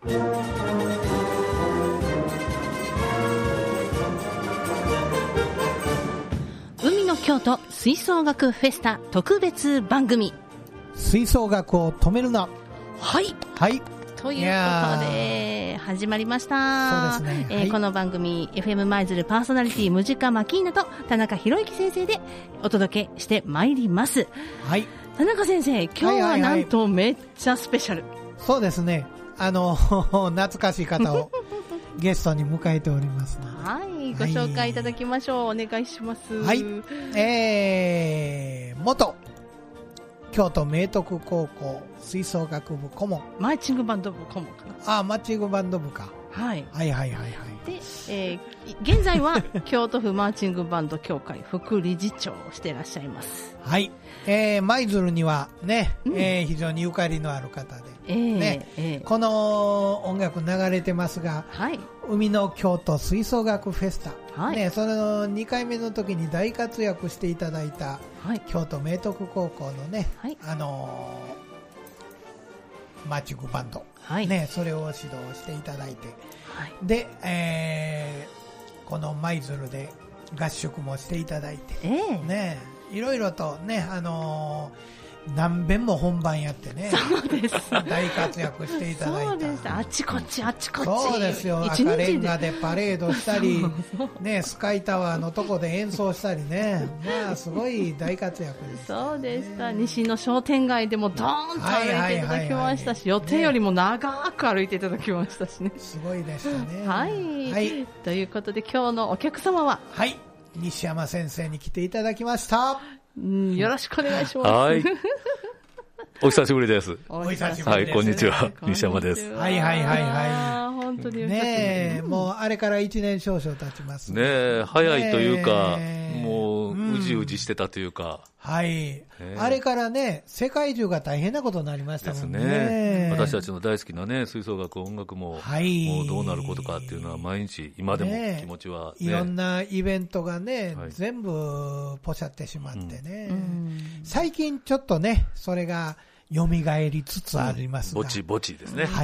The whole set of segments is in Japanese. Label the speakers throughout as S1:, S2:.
S1: 海の京都吹奏楽フェスタ特別番組、
S2: 吹奏楽を止めるな。
S1: はい
S2: はい
S1: ということで始まりました。
S2: そうですね、はい、
S1: この番組 FM 舞鶴パーソナリティムジカマキーナと田中博之先生でお届けしてまいります。
S2: はい、
S1: 田中先生、今日はなんとめっちゃスペシャル、
S2: そうですね、懐かしい方をゲストに迎えておりますので、
S1: はい、ご紹介いただきましょう、お願いします。
S2: はい、元京都明徳高校吹奏楽部顧問、
S1: マーチングバンド部顧問かな。
S2: マーチングバンド部か。はい、はいはいはいはい。
S1: で、現在は京都府マーチングバンド協会副理事長をしていらっしゃいます。
S2: はい、舞鶴にはね、非常にゆかりのある方で、ね、この音楽流れてますが、はい、海の京都吹奏楽フェスタ、はい、ね、その2回目の時に大活躍していただいた、はい、京都明徳高校のね、はい、マーチングバンド、はい、ね、それを指導していただいて、はい、で、この舞鶴で合宿もしていただいて、ね、いろいろとね、何遍も本番やってね、
S1: そうです
S2: 大活躍していただいた。
S1: そうです、あちこちあちこち、
S2: そうですよ、赤レンガでパレードしたりね、スカイタワーのとこで演奏したりね、まあすごい大活躍です、ね、
S1: そうでした。西の商店街でもドーンと歩いていただきましたし、予定よりも長く歩いていただきましたしね、
S2: すごいでしたね。
S1: はい、はい、ということで今日のお客様は、
S2: はい、西山先生に来ていただきました。
S1: よろしくお願いします。
S3: はい、お久しぶりです。
S2: お久しぶりです、
S3: はい、こんにちは、西山です。
S2: はいはいはいはい。
S1: 本当に
S2: ねえ、もうあれから1年少々経ちます
S3: ね。え、早いというか、もううじうじしてたというか、
S2: はい、あれからね、世界中が大変なことになりましたもんね。
S3: ですね。私たちの大好きなね、吹奏楽、音楽も、
S2: はい、
S3: もうどうなることかっていうのは毎日、今でも気持ちは、ね、
S2: いろんなイベントがね、はい、全部ポシャってしまってね、最近ちょっとね、それが蘇りつつありますが、
S3: ぼちぼちですね。
S1: はい。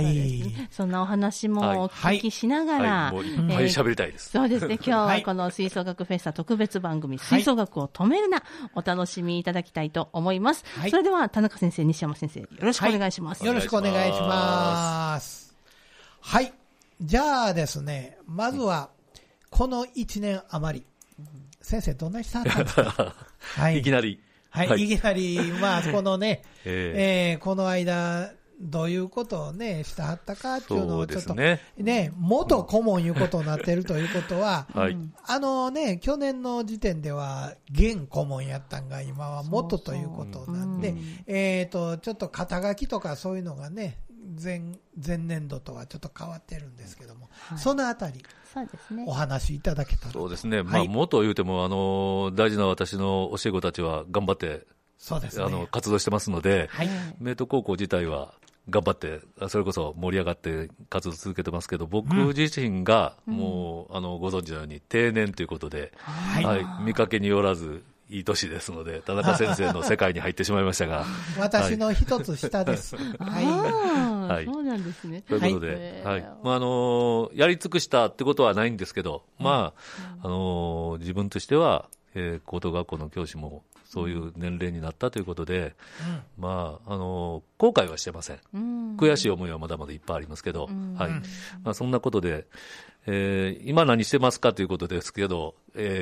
S1: そんなお話もお聞きしながら、
S3: はいはい、もういっぱい喋りたいです。
S1: そうですね。今日はこの吹奏楽フェスタ特別番組、吹奏楽を止めるな、お楽しみいただきたいと思います。それでは田中先生、西山先生、よろしくお願いします。
S2: よろしくお願いします。はい。じゃあですね、まずはこの1年余り、先生どんな人だったんですか？
S3: はい。いきなり。
S2: はい、いきなり、まあ、このね、この間、どういうことをね、してはったかっていうのをちょっと、ね、元顧問いうことになっているということは、はい、ね、去年の時点では、現顧問やったんが、今は元ということなんで、ちょっと肩書きとかそういうのがね、前年度とはちょっと変わってるんですけども、はい、そのあたり、そうですね、お話いただけたら。
S3: そうですね、まあ、元言うても大事な私の教え子たちは頑張って、そうですね、活動してますので、はい、明徳高校自体は頑張って、それこそ盛り上がって活動続けてますけど、僕自身がもう、ご存知のように定年ということで、はい、見かけによらず、いい年ですので、田中先生の世界に入ってしまいましたが。
S2: 私の一つ下です。
S1: はい。そうなんですね。
S3: ということで、はい。まあ、やり尽くしたってことはないんですけど、まあ、自分としては、高等学校の教師もそういう年齢になったということで、まあ、後悔はしてません。悔しい思いはまだまだいっぱいありますけど、はい。まあ、そんなことで、今何してますかということですけど、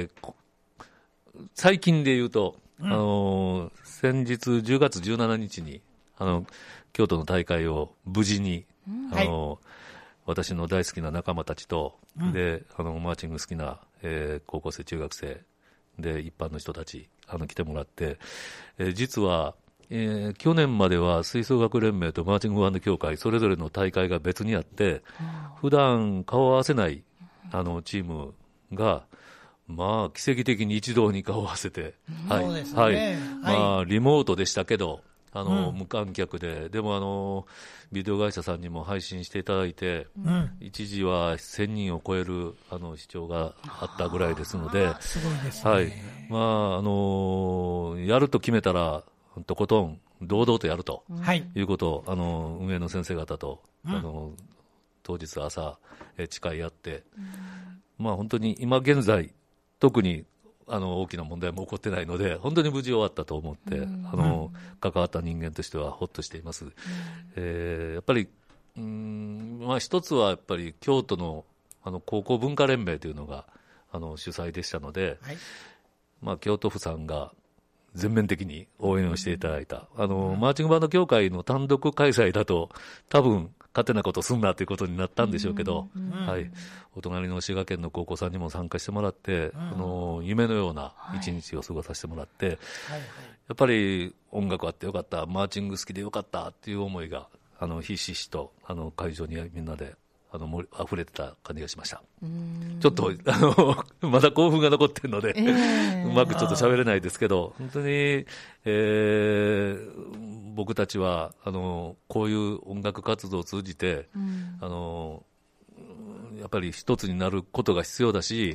S3: 最近で言うと、先日10月17日に、京都の大会を無事に、私の大好きな仲間たちと、で、マーチング好きな、高校生、中学生、で、一般の人たち、来てもらって、実は、去年までは吹奏楽連盟とマーチングバンド協会、それぞれの大会が別にあって、普段顔を合わせない、チームが、まあ、奇跡的に一堂に顔を合わせて、はい。そうですね。はい。まあ、リモートでしたけど、無観客で、でもビデオ会社さんにも配信していただいて、一時は1000人を超える、視聴があったぐらいですので、
S2: すごいですね。
S3: はい。まあ、やると決めたら、とことん、堂々とやると、いうことを、運営の先生方と、 当日朝、誓い合って、まあ本当に今現在、特に大きな問題も起こってないので、本当に無事終わったと思って、関わった人間としてはほっとしています。やっぱり、まあ一つはやっぱり京都の高校文化連盟というのが主催でしたので、はい、まあ京都府さんが全面的に応援をしていただいた。マーチングバンド協会の単独開催だと、多分、勝手なことすんなということになったんでしょうけど、はい。お隣の滋賀県の高校さんにも参加してもらって、夢のような一日を過ごさせてもらって、やっぱり音楽あってよかった、マーチング好きでよかったっていう思いが、ひしひしと、会場にみんなで、溢れてた感じがしました。ちょっと、まだ興奮が残ってるので、うまくちょっと喋れないですけど、本当に、僕たちは、こういう音楽活動を通じて、やっぱり一つになることが必要だし、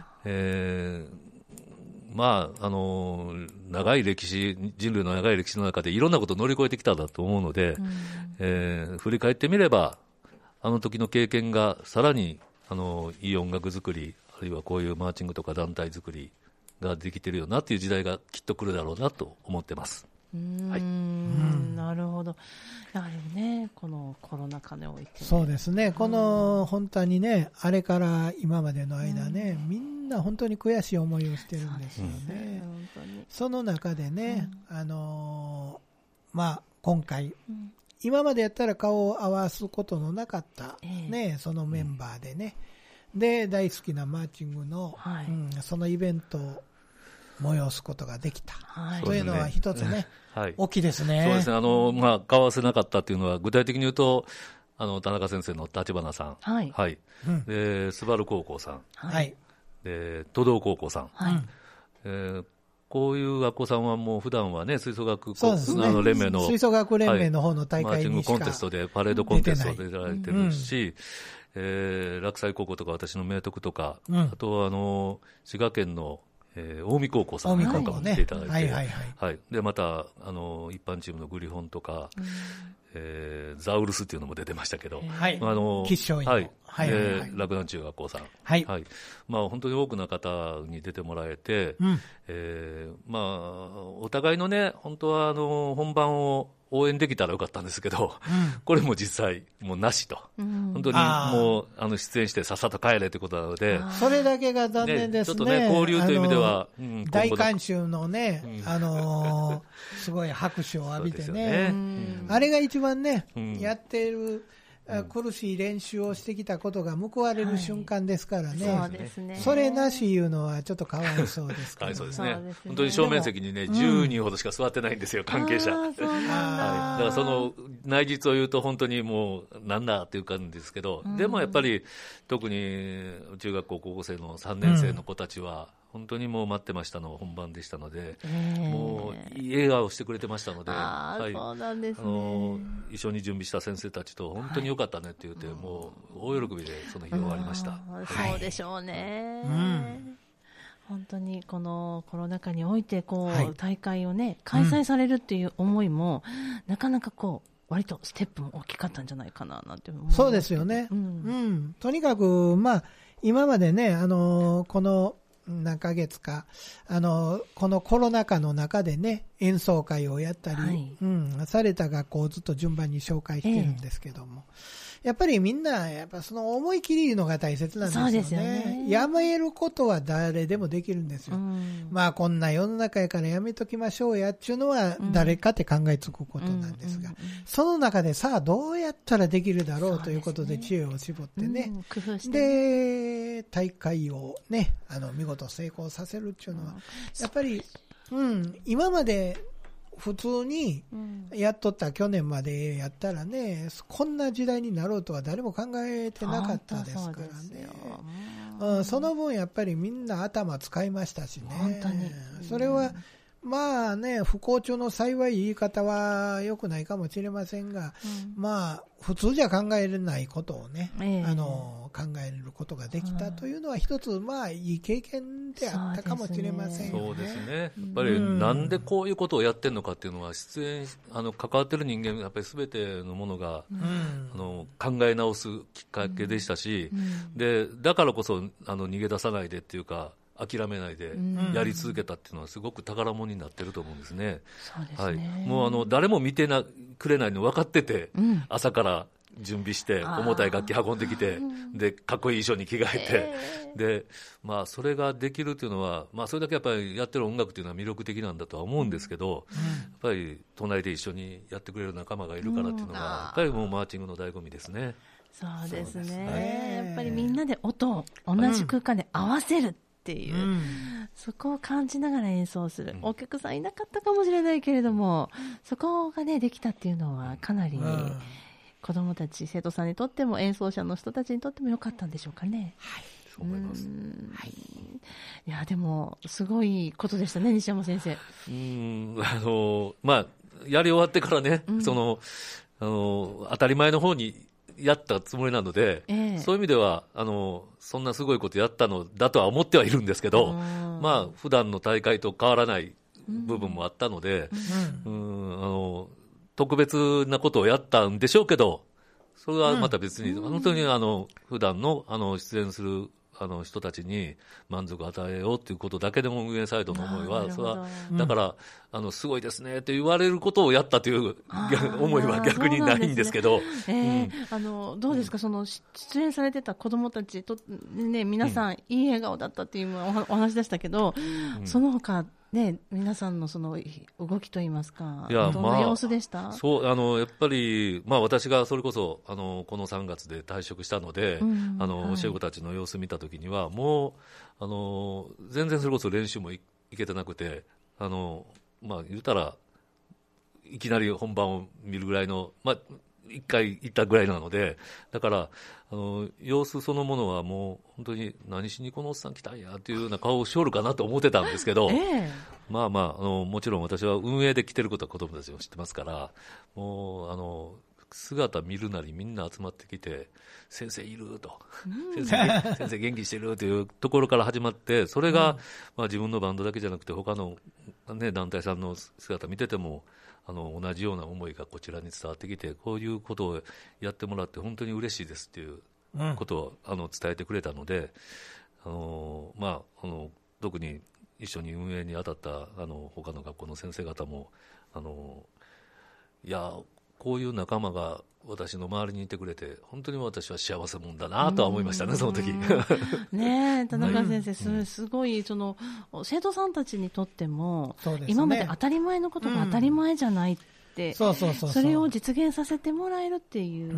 S3: まあ、長い歴史、人類の長い歴史の中でいろんなことを乗り越えてきたんだと思うので、振り返ってみれば、あの時の経験がさらにいい音楽作り、あるいはこういうマーチングとか団体作りができてるよなっていう時代がきっと来るだろうなと思ってます。はい、
S1: なるほど。やはりね、このコロナ禍において、
S2: そうですね、この本当にね、あれから今までの間ね、みんな本当に悔しい思いをしてるんですよね。その中でね、まあ今回、今までやったら顔を合わすことのなかった、ね、そのメンバーでね、で大好きなマーチングの、そのイベントを催すことができた、というのは一つね、大きいですね。
S3: そうですね。まあ、顔合わせなかったというのは具体的に言うと、田中先生の立花さん、でスバル高校さん、で都道高校さん、こういう学校さんはもう普段はね、吹奏楽連盟の、
S2: 吹奏楽連盟の方の大会にしか、
S3: マーチングコンテストで、パレードコンテストで出られてるし、洛西高校とか私の明徳とか、あとは滋賀県の、近江高校さんなんかも来ていただいて、で、また、一般チームのグリフォンとか、ザウルスっていうのも出てましたけど、
S2: 吉祥院、
S3: 洛南中学校さん、まあ本当に多くの方に出てもらえて、まあお互いのね、本当は本番を応援できたらよかったんですけど、これも実際もうなしと、本当にもう出演してさっさと帰れということなので、
S2: それだけが残念ですね。
S3: ちょっとね、交流という意味では、
S2: 大観衆のね、すごい拍手を浴びてね、あれが一番ね、やってる苦しい練習をしてきたことが報われる瞬間ですからね、それなしいうのはちょっとかわいそうですから、
S3: そうですね、本当に正面席にね、10人ほどしか座ってないんですよ、関係者。だからその内実を言うと、本当にもう、なんだっていう感じですけど、でもやっぱり、特に中学校、高校生の3年生の子たちは、本当にもう待ってましたの本番でしたので、もういい笑顔をしてくれてましたので、
S1: そうなんですね、
S3: 一緒に準備した先生たちと本当に良かったねって言って、もう大喜びでその日終わりました。
S1: そうでしょうね、本当にこのコロナ禍において大会をね、開催されるっていう思いも、なかなか割とステップも大きかったんじゃないかななんて思います。
S2: そうですよね、とにかく、まあ、今までね、この何ヶ月か、このコロナ禍の中でね、演奏会をやったり、された学校をずっと順番に紹介してるんですけども、やっぱりみんな、やっぱその思い切りのが大切なんですよね。そうですよね。やめることは誰でもできるんですよ。まあこんな世の中やからやめときましょうやっていうのは誰かって考えつくことなんですが、その中でさあどうやったらできるだろうということで知恵を絞ってね、工夫して、で、大会をね、見事成功させるっていうのは、やっぱり、今まで普通にやっとった去年までやったらね、こんな時代になろうとは誰も考えてなかったですからね。その分やっぱりみんな頭使いましたしね。本当に。それはまあね、不幸中の幸い言い方は良くないかもしれませんが、まあ、普通じゃ考えれないことをね、考えることができたというのは一つ、まあ、いい経験であったかもしれませんよね。
S3: そうですね。やっぱり、なんでこういうことをやってるのかっていうのは、関わってる人間、やっぱり全てのものが、考え直すきっかけでしたし、で、だからこそ、逃げ出さないでっていうか、諦めないでやり続けたっていうのはすごく宝物になってると思うんですね。
S1: そうですね。
S3: もう誰も見てくれないの分かってて、朝から準備して重たい楽器運んできて、でかっこいい衣装に着替えて、でまあそれができるっていうのは、まあそれだけやっぱりやってる音楽っていうのは魅力的なんだとは思うんですけど、やっぱり隣で一緒にやってくれる仲間がいるからっていうのは、やっぱりもうマーチングの醍醐味ですね。
S1: そうですね。やっぱりみんなで音を同じ空間で合わせる。っていう、そこを感じながら演奏する、お客さんいなかったかもしれないけれども、そこがねできたっていうのはかなり子どもたち、生徒さんにとっても演奏者の人たちにとっても良かったんでしょうかね。
S3: はい、そう思います。
S1: はい、いやでもすごいことでしたね、西山先生。
S3: まあやり終わってからね、当たり前の方にやったつもりなので、そういう意味ではそんなすごいことやったのだとは思ってはいるんですけど、まあ普段の大会と変わらない部分もあったので、特別なことをやったんでしょうけど、それはまた別に、本当に普段の出演する人たちに満足を与えようということだけでも運営サイドの思いは、それはだからすごいですねって言われることをやったという思いは逆にないんですけど、
S1: どうですか、その出演されてた子どもたちと、ね、皆さんいい笑顔だったっていうお話でしたけど、その他ね、皆さんのその動きといいますか、どんな様子でした？
S3: そうやっぱり、私がそれこそこの3月で退職したので、教え子たちの様子見たときには、もう全然それこそ練習も行けてなくて、言うたらいきなり本番を見るぐらいの、1回行ったぐらいなので、だから様子そのものはもう本当に何しにこのおっさん来たんやっていうような顔をしおるかなと思ってたんですけど、もちろん私は運営で来てることは子どもたちも知ってますから、もう姿見るなりみんな集まってきて、先生いると、先生元気してるというところから始まって、それが、自分のバンドだけじゃなくて他の、団体さんの姿見てても同じような思いがこちらに伝わってきて、こういうことをやってもらって本当に嬉しいですっていうことを伝えてくれたので、特に一緒に運営に当たった他の学校の先生方もいやこういう仲間が私の周りにいてくれて本当に私は幸せもんだなとは思いましたね、その時。
S1: ねえ、田中先生、すごい生徒さんたちにとっても、今まで当たり前のことが当たり前じゃないって、それを実現させてもらえるっていう、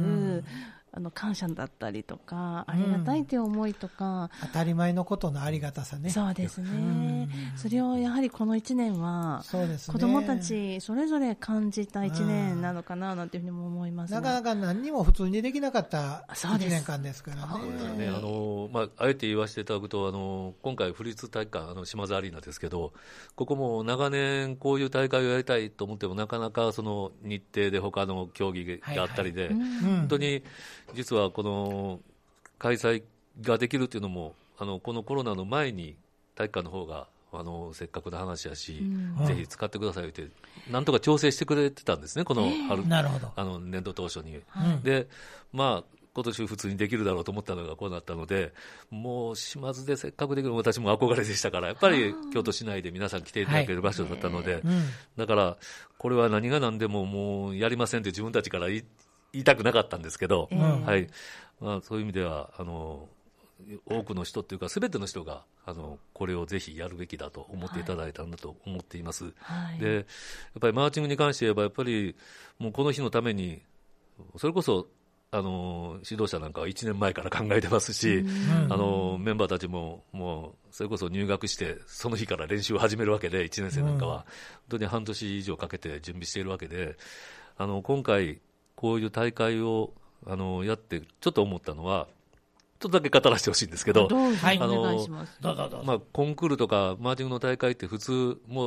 S1: 感謝だったりとか、ありがたいという思いとか、
S2: 当たり前のことのありがたさね。
S1: そうですね、それをやはりこの1年は、子どもたちそれぞれ感じた1年なのかななんていうふうにも思います。
S2: なかなか何にも普通にできなかった1年間ですからね。
S3: あえて言わせていただくと、今回府立体育館島津アリーナですけど、ここも長年こういう大会をやりたいと思ってもなかなかその日程で他の競技があったりで、本当に実はこの開催ができるというのもこのコロナの前に体育館の方がせっかくの話やし、ぜひ使ってくださいってなんとか調整してくれてたんですね、この春、年度当初に。で今年普通にできるだろうと思ったのがこうなったので、もう島津でせっかくできるの私も憧れでしたから、やっぱり京都市内で皆さん来ていただける場所だったので、だからこれは何が何でももうやりませんって自分たちから言いたくなかったんですけど、そういう意味では多くの人というか全ての人がこれをぜひやるべきだと思っていただいたんだと思っています。でやっぱりマーチングに関して言えば、やっぱりもうこの日のためにそれこそ指導者なんかは1年前から考えてますし、メンバーたちももうそれこそ入学してその日から練習を始めるわけで、1年生なんかは本当に半年以上かけて準備しているわけで、今回こういう大会をやってちょっと思ったのは、ちょっとだけ語らせてほしいんですけど、コンクールとかマーチングの大会って普通もう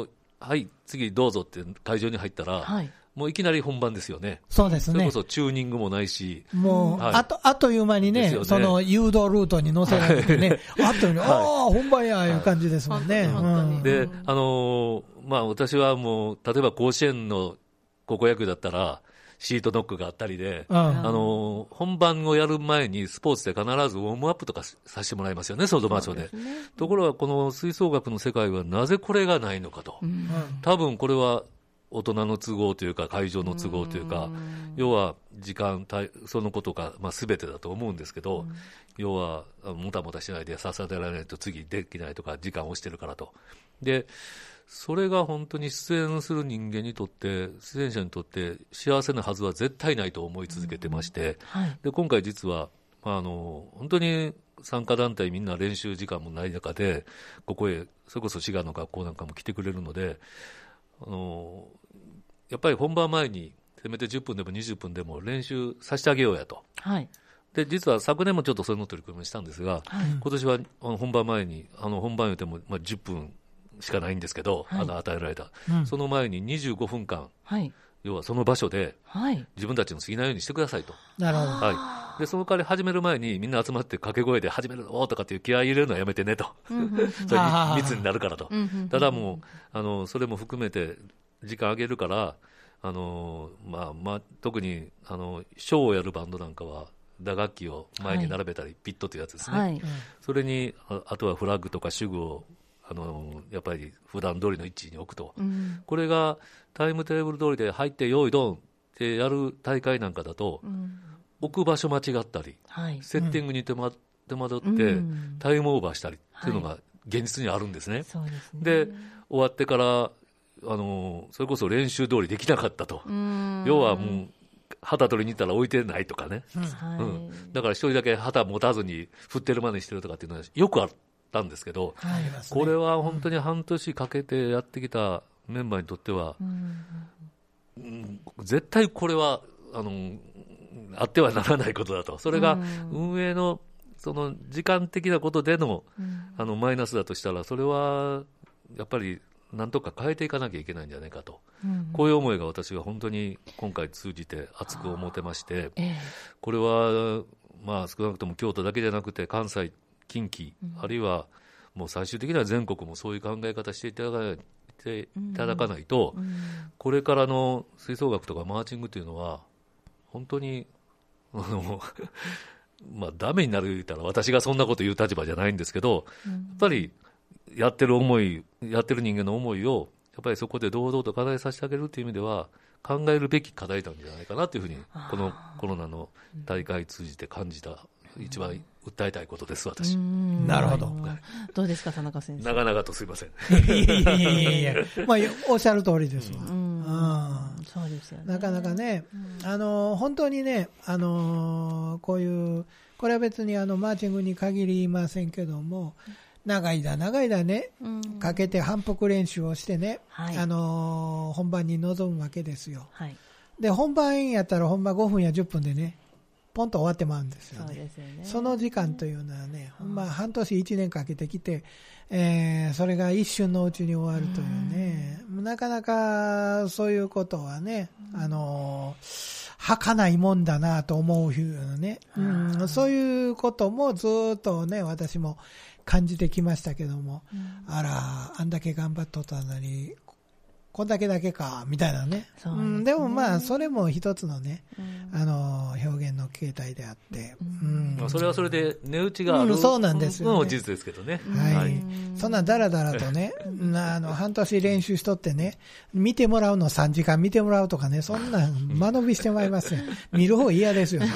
S3: はい、次どうぞって会場に入ったら、はい、もういきなり本番ですよね。
S2: そうですね。
S3: それこそチューニングもないし。
S2: もう、はい、あっという間にね、その誘導ルートに乗せられてね、あっという間に、ああ、本番や、いう感じですもんね。
S3: で、まあ私はもう、例えば甲子園の高校野球だったら、シートノックがあったりで、本番をやる前にスポーツで必ずウォームアップとかさせてもらいますよね、ソードマーションで。ところがこの吹奏楽の世界はなぜこれがないのかと。多分これは大人の都合というか会場の都合というか、要は時間帯、そのことが、まあ、全てだと思うんですけど、要はもたもたしないでさせられないと次できないとか時間を押してるからと。でそれが本当に出演する人間にとって、出演者にとって幸せなはずは絶対ないと思い続けてまして、で今回実は、本当に参加団体みんな練習時間もない中で、ここへ、それこそ滋賀の学校なんかも来てくれるので、やっぱり本番前に、せめて10分でも20分でも練習させてあげようやと。で実は昨年もちょっとその取り組みをしたんですが、今年は本番前に、本番言うても、10分、しかないんですけど、与えられた、その前に25分間、要はその場所で、自分たちの好きなようにしてくださいと。
S2: なるほど。
S3: でその代わり始める前にみんな集まって掛け声で始めるぞとかっていう気合い入れるのはやめてねと。それ密になるからと。ただもうそれも含めて時間あげるから、特にショーをやるバンドなんかは打楽器を前に並べたり、ピットというやつですね、それにあとはフラッグとか手具をやっぱり普段通りの位置に置くと、これがタイムテーブル通りで入って用意ドンってやる大会なんかだと、置く場所間違ったり、セッティングに手間取ってタイムオーバーしたりっていうのが現実にあるんですね。で終わってからそれこそ練習通りできなかったと、要はもう旗取りに行ったら置いてないとかね、だから一人だけ旗持たずに振ってるまでにしてるとかっていうのはよくあったんですけど、これは本当に半年かけてやってきたメンバーにとっては、絶対これはあってはならないことだと。それが運営のその時間的なことでのマイナスだとしたら、それはやっぱりなんとか変えていかなきゃいけないんじゃないかと、こういう思いが私は本当に今回通じて熱く思ってまして、これは少なくとも京都だけじゃなくて関西、近畿、あるいはもう最終的には全国もそういう考え方していただかないと、これからの吹奏楽とかマーチングというのは本当にダメになる言ったら私がそんなこと言う立場じゃないんですけど、やっぱりやってる人間の思いをやっぱりそこで堂々と課題させてあげるという意味では考えるべき課題なんじゃないかなというふうに、このコロナの大会通じて感じた一番訴えたいことです、私。
S2: なるほど。
S1: どうですか、田中先生。
S3: 長々とすいません。
S2: いやおっしゃる通りですわ。
S1: そうですよね。
S2: なかなかね、本当にね、こういう、これは別にマーチングに限りませんけども、長い間ね、かけて反復練習をしてね、本番に臨むわけですよ。で、本番やったら本番5分や10分でね、ポンと終わってまうんですよね。その時間というのはね、半年1年かけてきて、それが一瞬のうちに終わるというね、なかなかそういうことはね、儚いもんだなと思うようなね、そういうこともずっとね、私も感じてきましたけども、あんだけ頑張っとったのに、こんだけかみたいなね。でもそれも一つのね、表現の形態であって、
S3: それはそれで値打ちがある
S2: そうなんですよね。
S3: のも事実ですけどね。
S2: そんなだらだらとね、半年練習しとってね、見てもらうの3時間見てもらうとかね、そんな間延びしてまいりますよ。見る方嫌ですよ。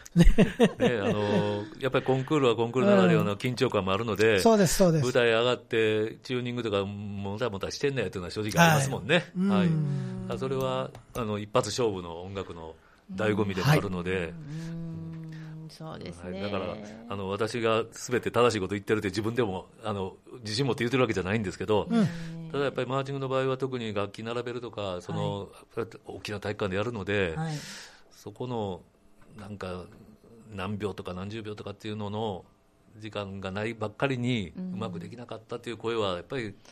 S3: やっぱりコンクールはコンクールならではの緊張感もあるので、
S2: そうです
S3: 舞台上がってチューニングとかもたもたしてんねやというのは正直ありますもんね。それは一発勝負の音楽の醍醐味でもあるので、
S1: そうですね。
S3: だから私が全て正しいこと言ってるって自分でも自信持って言ってるわけじゃないんですけど、ただやっぱりマーチングの場合は特に楽器並べるとか大きな体育館でやるので、そこのなんか何秒とか何十秒とかっていうのの時間がないばっかりにうまくできなかったという声はやっぱり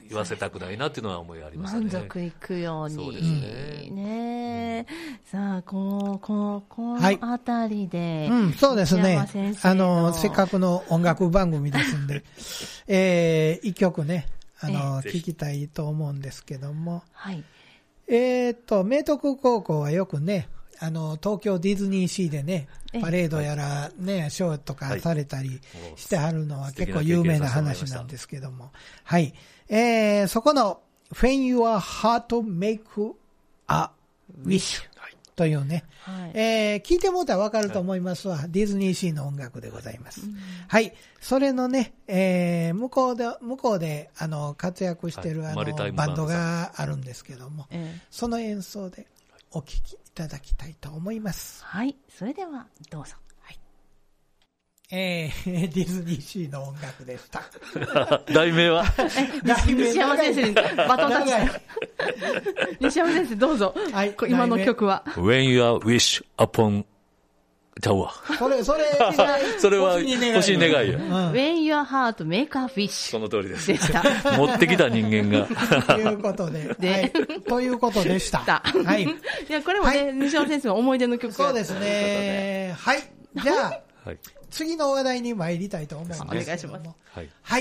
S3: 言わせたくないなっていうのは思いありましたね。
S1: 満足いくように。
S3: そうですね。
S1: ねさあ、このあたりで、
S2: そうですね。せっかくの音楽番組ですんで、一曲ね、聞きたいと思うんですけども。
S1: はい。
S2: 明徳高校はよくね、東京ディズニーシーでね、パレードやらね、ショーとかされたりしてはるのは結構有名な話なんですけども。はい。そこの When Your Heart Make a Wish というね、聞いてもらったらわかると思いますわ。ディズニーシーの音楽でございます。はい。それのね、向こうで活躍してるバンドがあるんですけども、その演奏でお聴きいただきたいと思います。
S1: はい。それではどうぞ。
S2: はい。ディズニーシーの音楽でした。
S3: 題名は
S1: 西山先生にバトンタッチ。西山先生どうぞ。はい。今の曲は
S3: When Your Wish Upon ちゃうわ。
S2: それ
S3: は欲しい願いよ。
S1: When Your Heart Make a Wish
S3: その通りです。持ってきた人間が。
S2: ということで。ということでした。はい。い
S1: や、これもね、西山先生の思い出の曲。
S2: そうですね。はい。じゃあ、次の話題に参りたいと思うんですけども。
S1: お願いします。
S2: はい。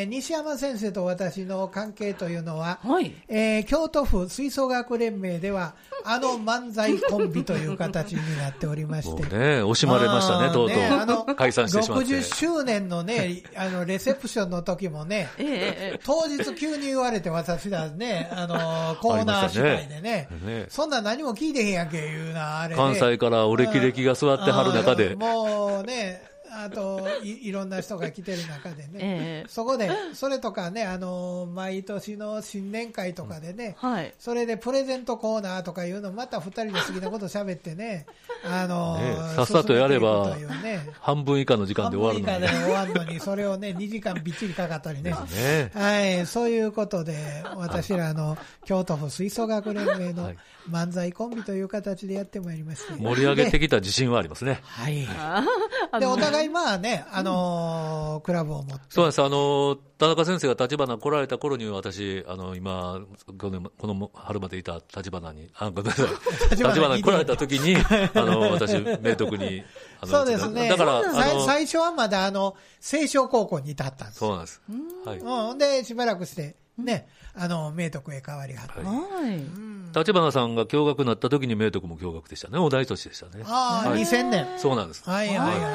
S2: 西山先生と私の関係というのは、京都府吹奏楽連盟では、漫才コンビという形になっておりまして。
S3: 惜しまれましたね、とうとう。解散してしまって。
S2: 60周年のね、レセプションの時もね、当日急に言われて私らね、コーナー司会でね、そんな何も聞いてへんやんけ、いうな、あれ。
S3: 関西からお歴々が座ってはる中で。
S2: もうね、いろんな人が来てる中でね、そこで、それとかね、毎年の新年会とかでね、それでプレゼントコーナーとかいうの、また二人で好きなこと喋ってね、
S3: さっさとやれば、半分以下の時間で終わるのに。
S2: 半分以下で終わるのに、それをね、2時間びっちりかかったりね。はい、そういうことで、私ら京都府吹奏楽連盟の漫才コンビという形でやってまいりまして。
S3: 盛り上げてきた自信はありますね。
S2: はい。で、お互いまあね、クラブを持って。
S3: そうです。田中先生が立花来られた頃に私、今、この春までいた立花に、ごめんなさい。立花に来られた時に、私、明徳に、
S2: そうですね。だから、最初はまだ青少高校にいたったんです。
S3: そうなんです。
S2: はい。で、しばらくして、ね、明徳へ変わりはって。
S3: 立花さんが共学になった時に明徳も共学でしたね。同い年でしたね。
S2: 2000年。
S3: そうなんです。
S2: はい。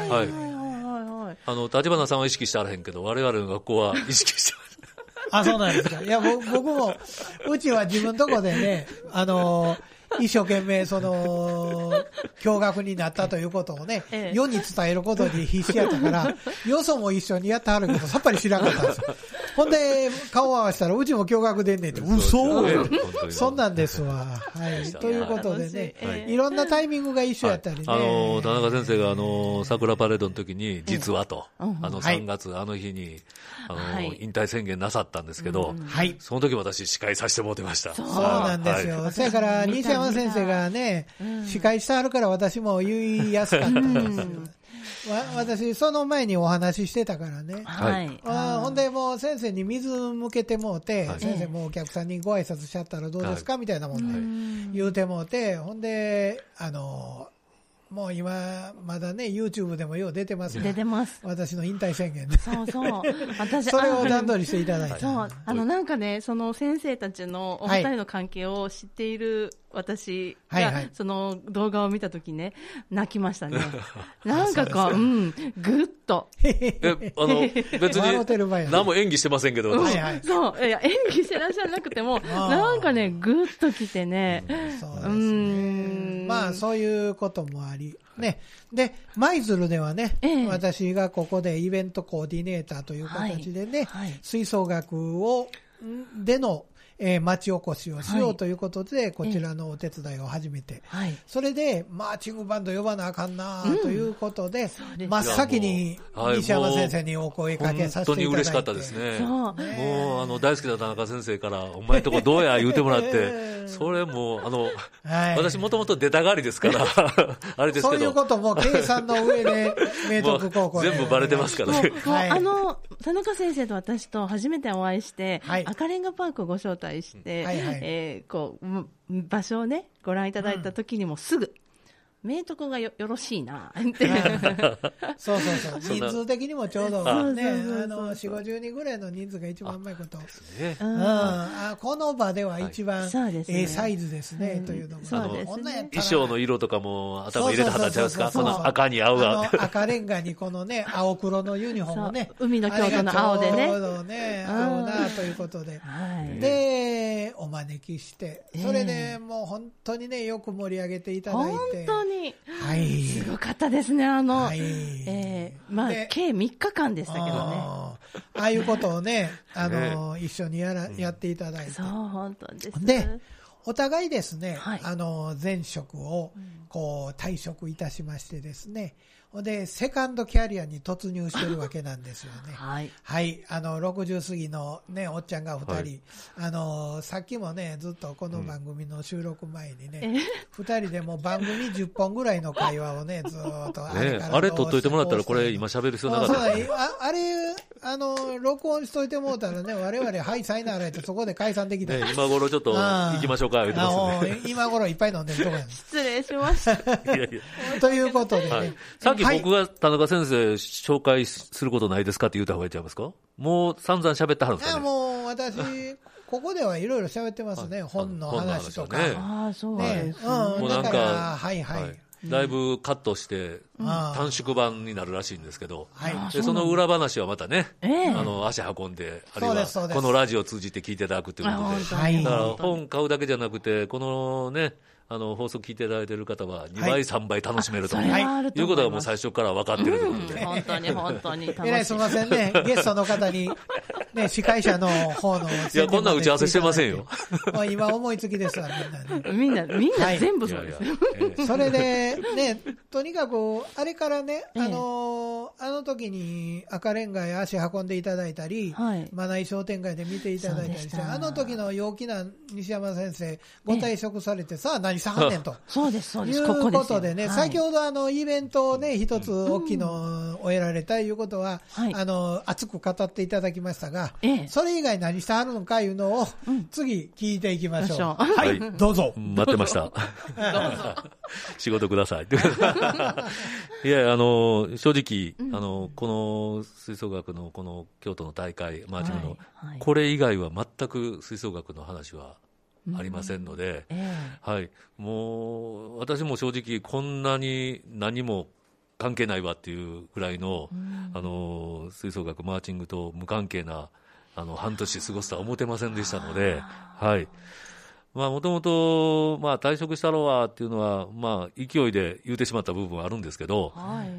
S3: 立花さんは意識してあらへんけど、我々の学校は意識して
S2: ます。そうなんですか。いや、僕も、うちは自分とこでね、一生懸命、共学になったということをね、世に伝えることに必死やったから、よそも一緒にやってはるけど、さっぱり知らなかったんですよ。ほんで、顔を合わせたら、うちも共学でんねんって、嘘そんなんですわ。はい。ということでね、いろんなタイミングが一緒やったりね。
S3: 田中先生が桜パレードの時に、実はと、3月、あの日に、引退宣言なさったんですけど、その時私、司会させてもらってました。
S2: そうなんですよ。それから、西山先生がね、司会してあるから私も言いやすかったんですよ。私、その前にお話ししてたからね。ほんで、もう先生に水向けてもうて、先生もお客さんにご挨拶しちゃったらどうですかみたいなもんで言うてもうて、ほんで、もう今、まだね、YouTube でもよう出てます
S1: 出てます。
S2: 私の引退宣言で。
S1: そうそう。
S2: それを段取りしていただいて。
S1: そう。なんかね、その先生たちのお二人の関係を知っている私が、その動画を見たときね、泣きましたね。なんかこう、ぐっと。
S3: 別に、何も演技してませんけど、
S1: そう。いや、演技してらっしゃらなくても、なんかね、ぐっときてね。
S2: そうですね。まあ、そういうこともあり。ね。で、舞鶴ではね、私がここでイベントコーディネーターという形でね、吹奏楽での町おこしをしようということで、こちらのお手伝いを始めて、それで、マーチングバンド呼ばなあかんなということで、真っ先に西山先生にお声かけさせていただいて。
S3: 本当に嬉しかったですね。もう、大好きな田中先生から、お前んとこどうや言うてもらって、 それも私もともと出たがりですからあれですけど、
S2: そういうことも計算の上で明徳高校で
S3: 全部バレてますからね。
S1: 田中先生と私と初めてお会いして、赤レンガパークをご招待して、場所をねご覧いただいた時にもすぐ、明徳が よろしいなって
S2: そう人数的にもちょうどね、4、50人ぐらいの人数が一番うまいこと、この場では一番サイズですね、というのも、
S3: 衣装の色とかも頭入れたはったんちゃいますか、この赤に合うわ
S2: 赤レンガにこのね青黒のユニフォームね、
S1: 海の京都の青でね、
S2: ちょうどね合うなということで、でお招きして、それでもう本当にねよく盛り上げていただいて、
S1: 本当にすごかったですね。計3日間でしたけどね。
S2: ああいうことをね、一緒にやっていただいて。
S1: そう、本当です。
S2: で、お互いですね、前職を退職いたしましてですね、で、セカンドキャリアに突入してるわけなんですよね。60過ぎのね、おっちゃんが2人、さっきもね、ずっとこの番組の収録前にね、2人でもう番組10本ぐらいの会話をね、ずっと
S3: あれ撮っといてもらったら、これ今喋る必要なかったですね。
S2: あれ、録音しといてもらったらね、我々、はい、さいならってそこで解散できた。
S3: 今頃ちょっと行きましょうか、言ってますね。
S2: 今頃いっぱい飲んでるとこやね。
S1: 失礼しました。
S2: ということでね。
S3: さっき僕が田中先生紹介することないですかって言った方がいいんちゃいますか？もう散々喋ってはるんですかね。
S2: もう私、ここではいろいろ喋ってますね。本の話とか。
S1: そうです。
S3: もうなんか、だいぶカットして短縮版になるらしいんですけど、でその裏話はまたね、足運んで、あるいはこのラジオを通じて聞いていただくということで、だから本買うだけじゃなくて、このね、放送聞いていただいている方は2倍、3倍楽しめるということがもう最初から分かっているということで、
S1: 本当に
S2: えらいすみませんね、ゲストの方に、ね、司会者の方の、
S3: いや、こんな打ち合わせしてませんよ。
S2: 今思いつきですわ、
S1: みんな全部そうです。
S2: それで、ね、とにかく、あれからね、あの時に赤レンガへ足運んでいただいたり、マナイ商店街で見ていただいたりして、あの時の陽気な西山先生、ご退職されて、さあ何さはんねんと。
S1: そうです、そうです。
S2: いうことでね、先ほどイベントをね、一つ大きいのを得られたいうことは、熱く語っていただきましたが、それ以外何してはるのかいうのを、次聞いていきましょう。はい、どうぞ。
S3: 待ってました。仕事ください。いや、正直、この吹奏楽のこの京都の大会、マーチングの、これ以外は全く吹奏楽の話はありませんので、もう、私も正直こんなに何も関係ないわっていうぐらいの、吹奏楽、マーチングと無関係な、半年過ごすとは思ってませんでしたので、もともと、退職したろうわっていうのは、勢いで言うてしまった部分はあるんですけど、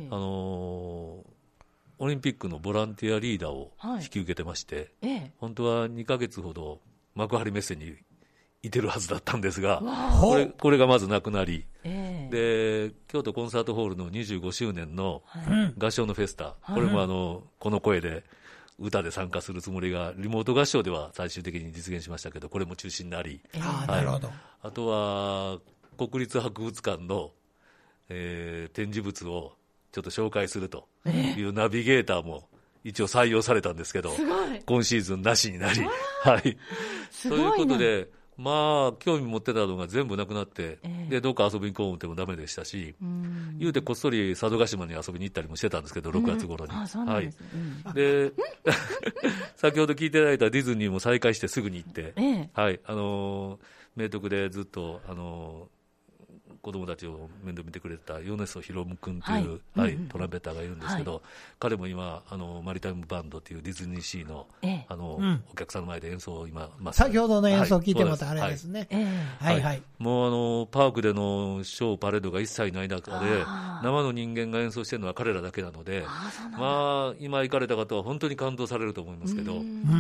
S3: オリンピックのボランティアリーダーを引き受けてまして、本当は2ヶ月ほど幕張メッセにいてるはずだったんですが、これがまずなくなり、で、京都コンサートホールの25周年の合唱のフェスタ、これもこの声で歌で参加するつもりが、リモート合唱では最終的に実現しましたけど、これも中止になり、
S2: なるほど。
S3: あとは国立博物館の、展示物をちょっと紹介するというナビゲーターも一応採用されたんですけど、今シーズンなしになり、ということで、興味持ってたのが全部なくなって、で、どっか遊びに行こう思ってもダメでしたし、言うてこっそり佐渡島に遊びに行ったりもしてたんですけど、6月頃に。で、先ほど聞いていただいたディズニーも再開してすぐに行って、明徳でずっと、子供たちを面倒見てくれた米曽博夢君という、トランペッターがいるんですけど、彼も今マリタイムバンドというディズニーシーの、お客さんの前で演奏を今、
S2: 先ほどの演奏を聞いてもらったあれですね。
S3: もうパークでのショーパレードが一切ない中で、生の人間が演奏してるのは彼らだけなので、今行かれた方は本当に感動されると思いますけど、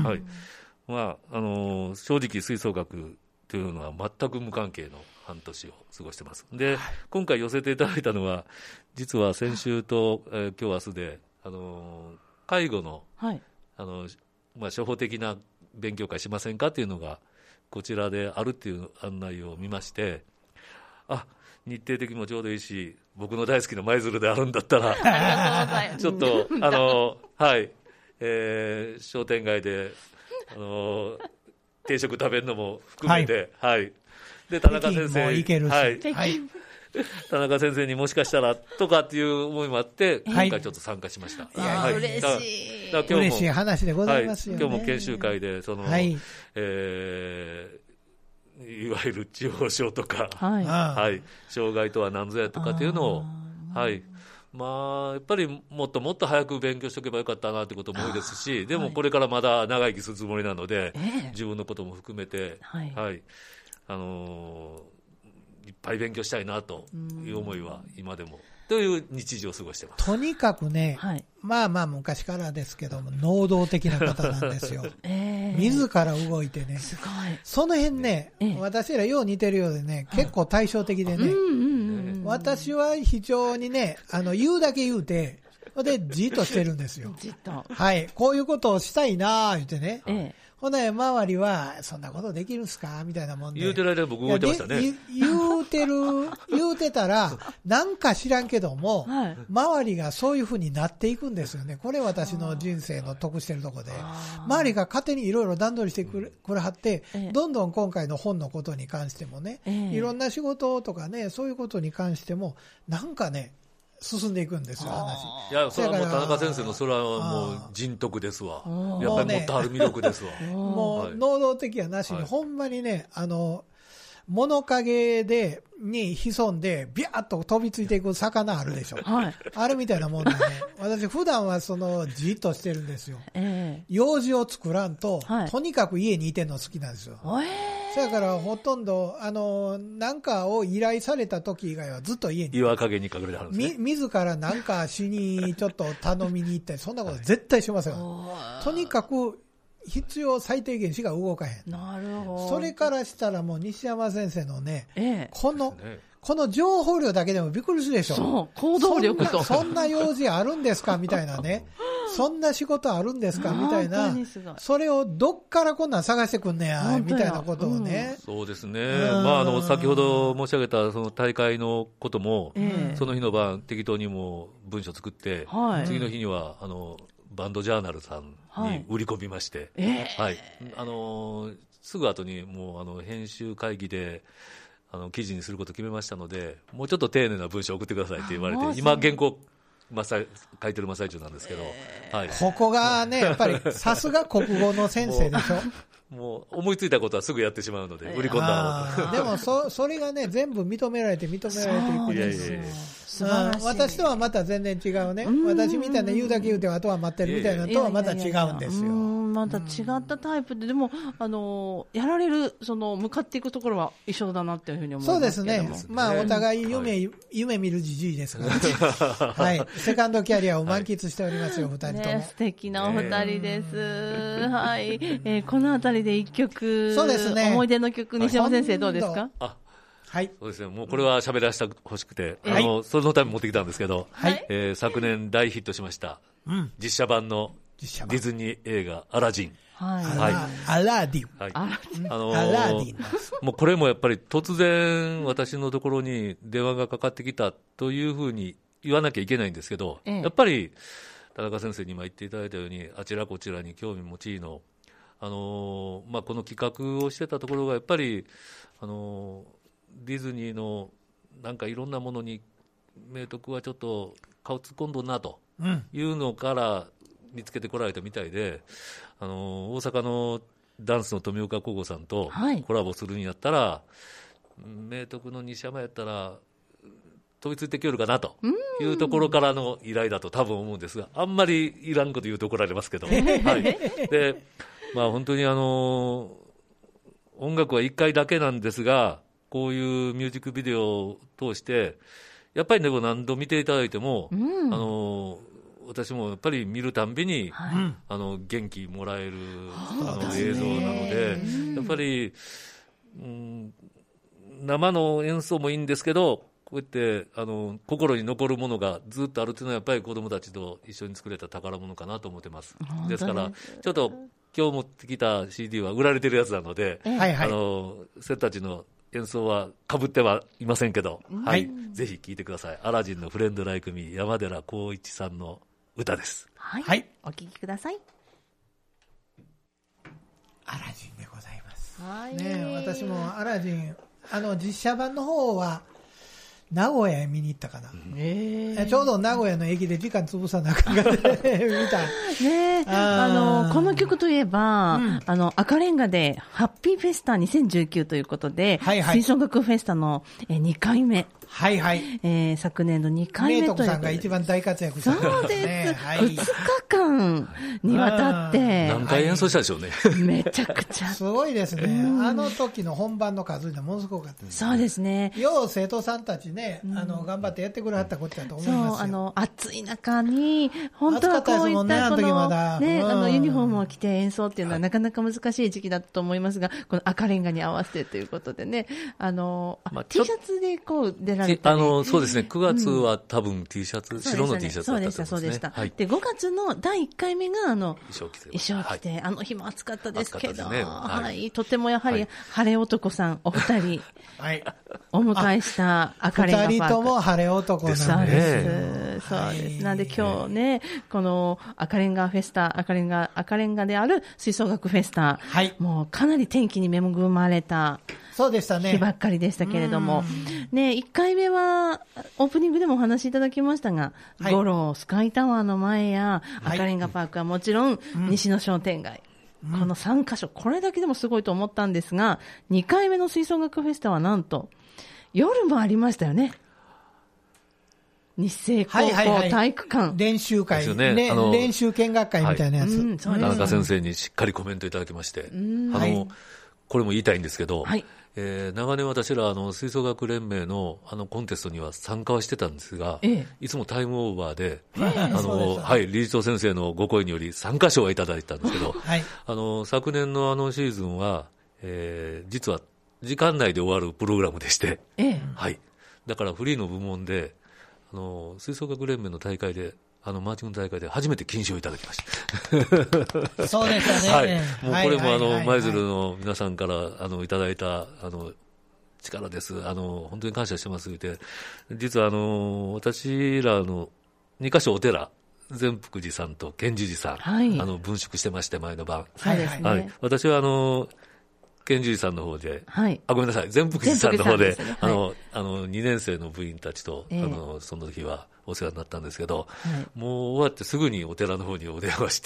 S3: 正直吹奏楽というのは全く無関係の半年を過ごしてます。で、今回寄せていただいたのは、実は先週と、今日明日で、介護の、処方的な勉強会しませんかっていうのがこちらであるっていう案内を見まして、日程的にもちょうどいいし、僕の大好きな舞鶴であるんだったらちょっと商店街で定食食べるのも含めて、で田中先生、田中先生にもしかしたらとかっていう思いもあって、今回ちょっと参加しました。
S1: 嬉しい。
S2: 嬉しい話でございますよね。
S3: 今日も研修会でいわゆる地方症とか、障害とは何ぞやとかっていうのを、やっぱりもっともっと早く勉強しておけばよかったなってことも多いですし、でもこれからまだ長生きするつもりなので、自分のことも含めて、いっぱい勉強したいなという思いは今でもという日常を過ごしてます。
S2: とにかくね、昔からですけども能動的な方なんですよ。自ら動いてね、
S1: すごい。
S2: その辺ね、私らよう似てるようでね、結構対照的でね、私は非常にね、言うだけ言うて、でじっとしてるんですよ。
S1: じっと。
S2: こういうことをしたいなー言ってね。ほな周りはそんなことできるんすかみたいなもんで。
S3: 言うてる間僕動いてましたね。
S2: 言うてたら、なんか知らんけども、周りがそういう風になっていくんですよね。これ私の人生の得してるとこで。周りが勝手にいろいろ段取りしてくれはって、どんどん今回の本のことに関してもね、いろんな仕事とかね、そういうことに関しても、なんかね、進んでいくんですよ、話。
S3: いや、それはもう田中先生のそれはもう人徳ですわ。やっぱりもっとある魅力ですわ。
S2: もう能動的やなしに、ほんまにね、物陰に潜んで、ビャーっと飛びついていく魚あるでしょ。あれみたいなもんでね、私普段はじっとしてるんですよ。用事を作らんと、とにかく家にいてんの好きなんですよ。だからほとんど、なんかを依頼された時以外はずっと家に。
S3: 岩陰に隠れてはるんですね。
S2: 自らなんかしにちょっと頼みに行ったり、そんなこと絶対しませんよ。とにかく、必要最低限しか動かへん。
S1: なるほど。
S2: それからしたらもう西山先生のね、この情報量だけでもびっくりするでしょ。
S1: そう、行動力と。
S2: そんな用事あるんですかみたいなね。そんな仕事あるんですかみたいな。それをどっからこんなん探してくんねや、みたいなことをね。
S3: そうですね。先ほど申し上げたその大会のことも、その日の晩適当にも文章作って、次の日には、バンドジャーナルさんに売り込みまして、すぐ後にもう編集会議で記事にすることを決めましたので、もうちょっと丁寧な文章を送ってくださいって言われて、今原稿書いてる真っ最中なんですけど、
S2: ここがね、やっぱりさすが国語の先生でしょ。
S3: もう思いついたことはすぐやってしまうので、売り込んだ
S2: ものでもそれがね、全部認められていくんですよ。私とはまた全然違うね。私みたいな言うだけ言うてあとは待ってるみたいなのとはまた違うんですよ。
S1: また違ったタイプで、でも、やられる、向かっていくところは一緒だなっていうふうに思いますけども。
S2: そうですね。お互い夢見るじじいですからね。セカンドキャリアを満喫しておりますよ、二人とも。
S1: 素敵なお二人です。このあたりで一曲、そうですね。思い出の曲、西山先生どうですか？
S3: そうですね。もうこれは喋らせてほしくて、そのために持ってきたんですけど、昨年大ヒットしました、実写版のディズニー映画アラジン。
S2: アラディン。
S3: もうこれもやっぱり突然私のところに電話がかかってきたというふうに言わなきゃいけないんですけど、やっぱり田中先生に今言っていただいたように、あちらこちらに興味持ちの、この企画をしてたところがやっぱり、ディズニーのなんかいろんなものに明徳はちょっと顔突っ込んどんなというのから見つけてこられたみたいで、大阪のダンスの富岡高校さんとコラボするんやったら、明徳の西山やったら飛びついてきよるかなというところからの依頼だと多分思うんですが、あんまりいらんこと言うと怒られますけど、で、本当に音楽は1回だけなんですが、こういうミュージックビデオを通してやっぱりでも何度見ていただいても、私もやっぱり見るたんびに、元気もらえる映像なので、やっぱり、生の演奏もいいんですけど、こうやって心に残るものがずっとあるというのはやっぱり子どもたちと一緒に作れた宝物かなと思ってます。ですからちょっと今日持ってきた CD は売られてるやつなので、せたちの演奏は被ってはいませんけど、はい、ぜひ聴いてください。アラジンのフレンドライクミー、山寺宏一さんの歌です。
S1: はい、お聴きください。
S2: アラジンでございます。ね、私もアラジン、実写版の方は名古屋へ見に行ったかな。ちょうど名古屋の駅で時間潰さなかった見た。
S1: ね、この曲といえば、赤レンガでハッピーフェスタ2019ということで、吹奏楽フェスタの2回目。はいはい。昨年の2回目ということで。明徳さんが一番大活躍した、ね。そうです。2日間にわたって。
S3: 何回演奏したでしょうね。
S1: めちゃくちゃ。
S2: すごいですね。あの時の本番の数でものすごかったです。
S1: そうですね。
S2: よう生徒さんたちね、頑張ってやってくれはったことだと思いますよ。
S1: そう、暑い中に、本当はこういったこの、ね、ユニフォームを着て演奏っていうのはなかなか難しい時期だと思いますが、この赤レンガに合わせてということでね、T シャツでこう出られたり。
S3: そうですね、9月は多分 T シャツ、白の T シャツだったと思いますね。
S1: そうでした。で、5月の第1回目が衣装着て、あの日も暑かったですけど、はい、とてもやはり晴れ男さんお二人、お迎えした赤レンガパーク。
S2: 二人とも晴れ男なん
S1: です。そうです。なんで今日ね、この赤レンガフェスタ、赤レンガである吹奏楽フェスタ、もうかなり天気に恵まれた。
S2: そうでしたね。
S1: 日ばっかりでしたけれども。ね、1回目は、オープニングでもお話しいただきましたが、五郎スカイタワーの前や、赤レンガパークはもちろん、西の商店街。この3カ所、これだけでもすごいと思ったんですが、2回目の吹奏楽フェスタはなんと、夜もありましたよね。日生高校体育館。
S2: 練習会、練習見学会みたいなやつ。
S3: 田中先生にしっかりコメントいただきまして、これも言いたいんですけど、長年私ら吹奏楽連盟のコンテストには参加はしてたんですが、いつもタイムオーバーで、理事長先生のご声により参加賞はいただいたんですけど、昨年のシーズンは、実は時間内で終わるプログラムでして、だからフリーの部門で、吹奏楽連盟の大会で、マーチング大会で初めて金賞をいただきました。
S2: そうですよね。
S3: もうこれも舞鶴の皆さんからいただいた力です。本当に感謝してますって。実は私らの2カ所お寺、善福寺さんと賢治寺さん、分宿してまして前の晩。私は賢治寺さんの方で、ごめんなさい、善福寺さんの方で、2年生の部員たちと、その日はお世話になったんですけど、もう終わってすぐにお寺の方にお電話して、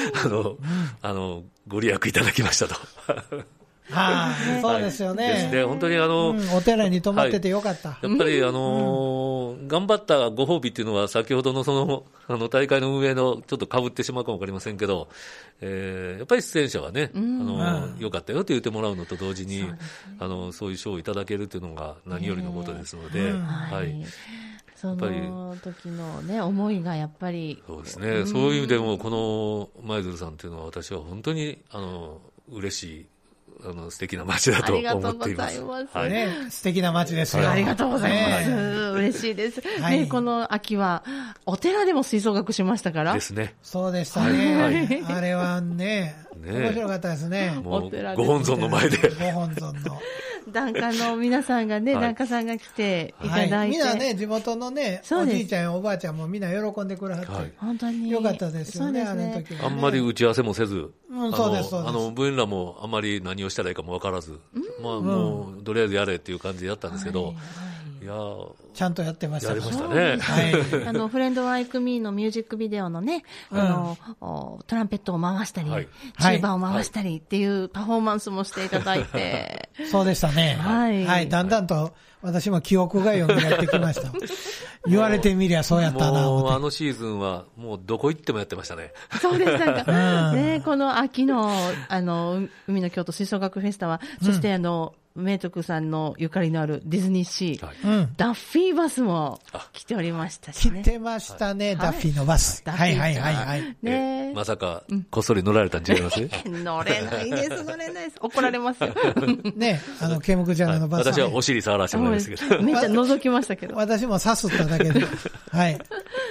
S3: ご利益いただきましたと。
S2: そうですよね。
S3: ですね、本当に
S2: お寺に泊まっててよかった。
S3: やっぱり頑張ったご褒美っていうのは先ほどの大会の運営のちょっと被ってしまうかもわかりませんけど、やっぱり出演者はね、よかったよって言ってもらうのと同時に、そういう賞をいただけるっていうのが何よりのことですので、
S1: その時のね、思いがやっぱり。
S3: そうですね。そういう意味でも、この舞鶴さんっていうのは私は本当に、嬉しい、素敵な街だと思っています。ありがとうござい
S2: ます。素敵な街ですよ。
S1: ありがとうございます。嬉しいです。ね、この秋は、お寺でも吹奏楽しましたから。
S3: ですね。
S2: そうでしたね。あれはね、面白かったですね。
S3: お寺で。ご本尊の前で。
S2: ご本尊の。
S1: 檀家の皆さんがね、檀家さんが来ていただいて。
S2: みんなね、地元のね、おじいちゃんやおばあちゃんもみんな喜んでくれはって。本当に。よかったですよね、あの時は。
S3: あんまり打ち合わせもせず、
S2: そうです、そうです。
S3: 部員らもあんまり何をしたらいいかも分からず、もう、とりあえずやれっていう感じでやったんですけど、いや
S2: ちゃんとやってました。
S3: やりましたね。
S1: フレンド・ライク・ミーのミュージックビデオのね、トランペットを回したり、チューバを回したりっていうパフォーマンスもしていただいて。
S2: そうでしたね。だんだんと私も記憶が蘇ってきました。言われてみりゃそうやったな。
S3: もうシーズンはもうどこ行ってもやってましたね。
S1: そうでしたか。ね、この秋の、海の京都吹奏楽フェスタは、そして明徳さんのゆかりのあるディズニーシー、ダッフィーバスも来ておりましたしね。
S2: 来てましたね、ダッフィーのバス。
S3: ね、まさか、こっそり乗られたん違います
S1: 乗れないです、乗れないです。怒られますよ。
S2: ね、ケムクジャラのバス。
S3: 私はお尻触らせてもらいますけど。
S1: めっちゃ覗きましたけど。
S2: 私もさすっただけで。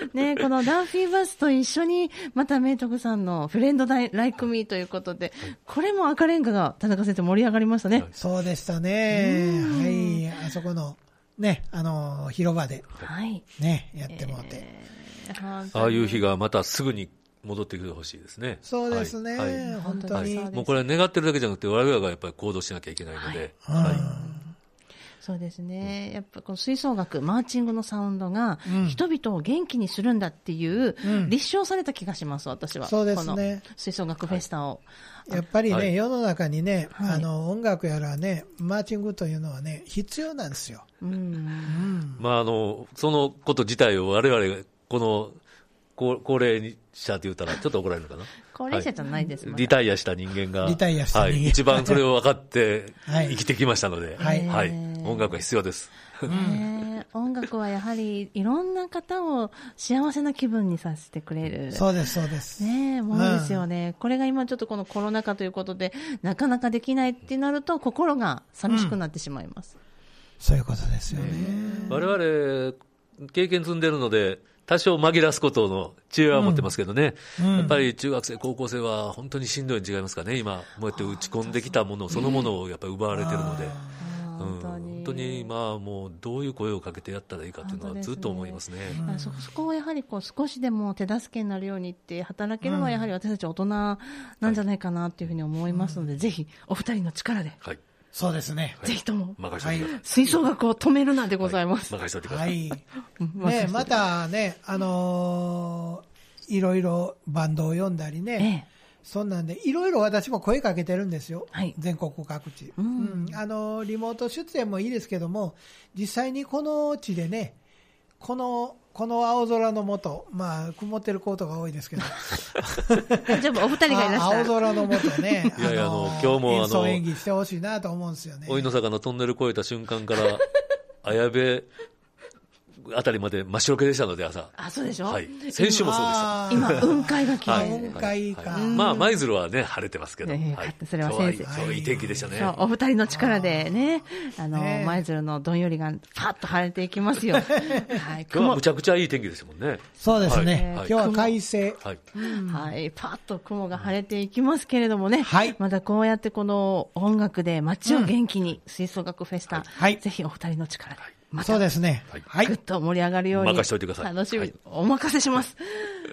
S1: ね、このダンフィーバスと一緒に、また明徳さんのフレンドライクミーということで、これも赤レンガが田中先生盛り上がりましたね。
S2: そうでしたね。はい。あそこの、ね、広場で、ね、やってもらって。
S3: ああいう日がまたすぐに戻ってきてほしいですね。
S2: そうですね。本当に。
S3: もうこれは願ってるだけじゃなくて、我々がやっぱり行動しなきゃいけないので。
S1: そうですね。やっぱこの吹奏楽、マーチングのサウンドが人々を元気にするんだっていう立証された気がします、私は。
S2: そうですね。
S1: この吹奏楽フェスタを。
S2: やっぱりね、世の中にね、音楽やらね、マーチングというのはね、必要なんですよ。
S3: まあそのこと自体を我々、この高齢者って言ったらちょっと怒られるのかな。
S1: 高齢者じゃないですもんね。
S3: リタイアした人間が、
S2: 一
S3: 番それを分かって生きてきましたので、音楽は必要です。
S1: 音楽はやはりいろんな方を幸せな気分にさせてくれる。
S2: そうです、そうです。
S1: ものですよね。これが今ちょっとこのコロナ禍ということで、なかなかできないってなると心が寂しくなってしまいます。
S2: そういうことですよね。
S3: 我々、経験積んでるので、多少紛らすことの知恵は持ってますけどね、やっぱり中学生、高校生は本当にしんどいに違いますかね、今、こうやって打ち込んできたものそのものをやっぱり奪われてるので、本当に今、もうどういう声をかけてやったらいいかというのはずっと思いますね。
S1: そこをやはり少しでも手助けになるようにって働けるのはやはり私たち大人なんじゃないかなというふうに思いますので、ぜひお二人の力で。
S2: そうですね。
S1: ぜひとも、
S3: 吹
S1: 奏楽を止めるなでございます。
S3: 任せておいてください。
S2: ね、またね、いろいろバンドを読んだりね、そんなんで、いろいろ私も声かけてるんですよ。全国各地。リモート出演もいいですけども、実際にこの地でね、この青空の下、まあ、曇ってるコートが多いですけど。
S1: じゃあ、お二人がいらっしゃる。
S2: 青空の下ね、
S3: いやいや今日も
S2: 演奏演技してほしいなと思うんですよね。
S3: 大井の坂のトンネル越えた瞬間から、綾部あたりまで真っ白けでしたので、朝。
S1: そうでしょ。
S3: 先週もそうでした。
S1: 今、雲海が綺麗。
S2: 雲海か。
S3: まあ、舞鶴はね、晴れてますけど。
S1: それは先生。
S3: 今日いい天気でしたね。
S1: お二人の力でね、舞鶴のどんよりがパッと晴れていきますよ。
S3: 今日はむちゃくちゃいい天気ですもんね。
S2: そうですね。今日は快晴。
S1: パッと雲が晴れていきますけれどもね。またこうやってこの音楽で街を元気に、吹奏楽フェスタ、ぜひお二人の力で。
S2: そうですね。
S1: ぐっと盛り上がるように。
S3: 任せておいてください。
S1: 楽しみ。お任せします。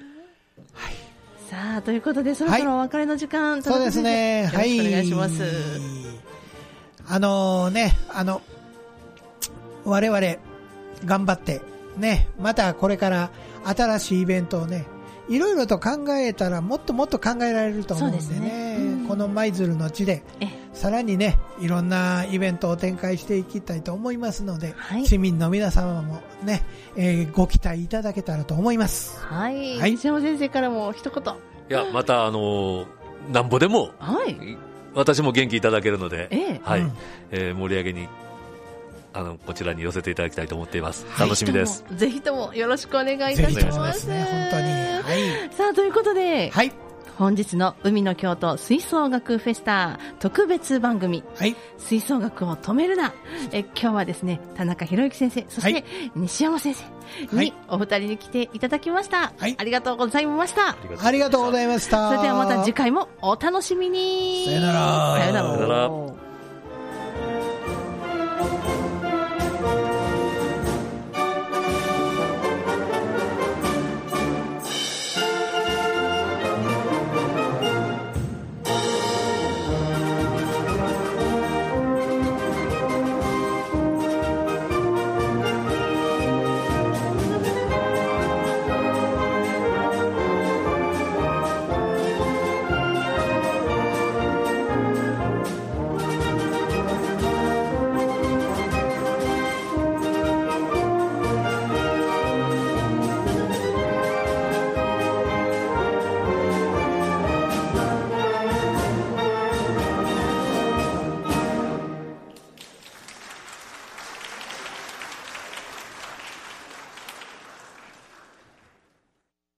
S1: さあ、ということで、そろそろお別れの時間。
S2: そうですね。
S1: よろしくお願いします。
S2: 我々、頑張って、ね、またこれから新しいイベントをね、いろいろと考えたらもっともっと考えられると思うんでね、この舞鶴の地でさらにね、いろんなイベントを展開していきたいと思いますので、市民の皆様もね、ご期待いただけたらと思います。
S1: 西山先生からも一言。
S3: いや、またなんぼでも、私も元気いただけるので、盛り上げにこちらに寄せていただきたいと思っています。楽しみです。
S1: ぜひともよろしくお願いいたします。
S2: 本当に。
S1: さあ、ということで、本日の海の京都吹奏楽フェスタ特別番組、吹奏楽を止めるな。今日はですね、田中宏之先生、そして西山先生にお二人に来ていただきました。ありがとうございました。
S2: ありがとうございました。
S1: それではまた次回もお楽しみに。
S2: さよなら。
S3: さよなら。